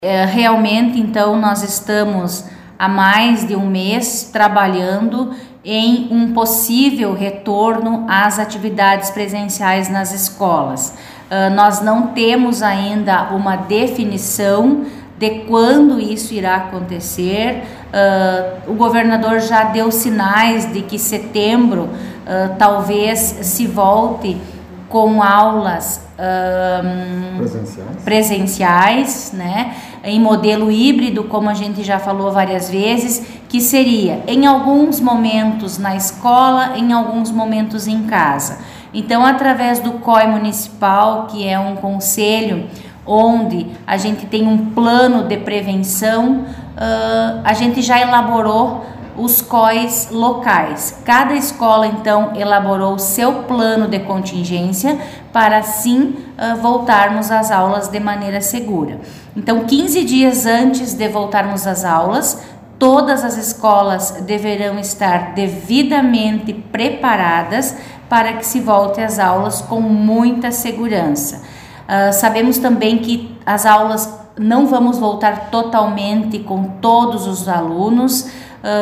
Realmente, então, nós estamos há mais de um mês trabalhando em um possível retorno às atividades presenciais nas escolas. Nós não temos ainda uma definição de quando isso irá acontecer. O governador já deu sinais de que setembro talvez se volte com aulas presenciais, né, em modelo híbrido, como a gente já falou várias vezes, que seria em alguns momentos na escola, em alguns momentos em casa. Então, através do COI municipal, que é um conselho onde a gente tem um plano de prevenção, a gente já elaborou os COIs locais. Cada escola, então, elaborou o seu plano de contingência para, assim, voltarmos às aulas de maneira segura. Então, 15 dias antes de voltarmos às aulas, todas as escolas deverão estar devidamente preparadas para que se volte às aulas com muita segurança. Sabemos também que as aulas não vamos voltar totalmente com todos os alunos.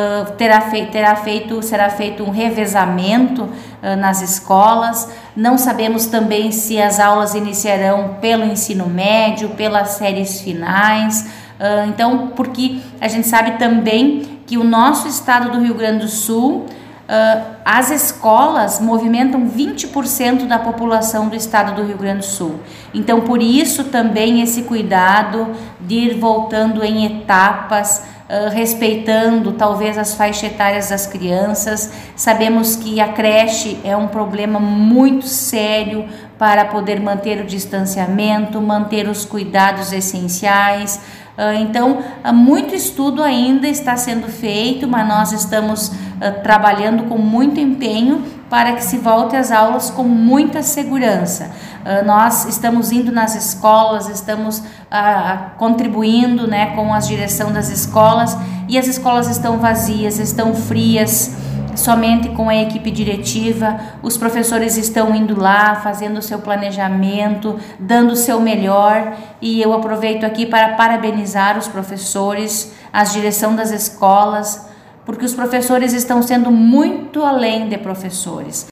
Será feito um revezamento nas escolas. Não sabemos também se as aulas iniciarão pelo ensino médio, pelas séries finais. Então, porque a gente sabe também que o nosso estado do Rio Grande do Sul, as escolas movimentam 20% da população do estado do Rio Grande do Sul. Então, por isso também esse cuidado de ir voltando em etapas, respeitando talvez as faixas etárias das crianças. Sabemos que a creche é um problema muito sério para poder manter o distanciamento, manter os cuidados essenciais. Então, muito estudo ainda está sendo feito, mas nós estamos trabalhando com muito empenho para que se volte às aulas com muita segurança. Nós estamos indo nas escolas, estamos contribuindo, né, com a direção das escolas, e as escolas estão vazias, estão frias, somente com a equipe diretiva. Os professores estão indo lá, fazendo o seu planejamento, dando o seu melhor, e eu aproveito aqui para parabenizar os professores, a direção das escolas, porque os professores estão sendo muito além de professores.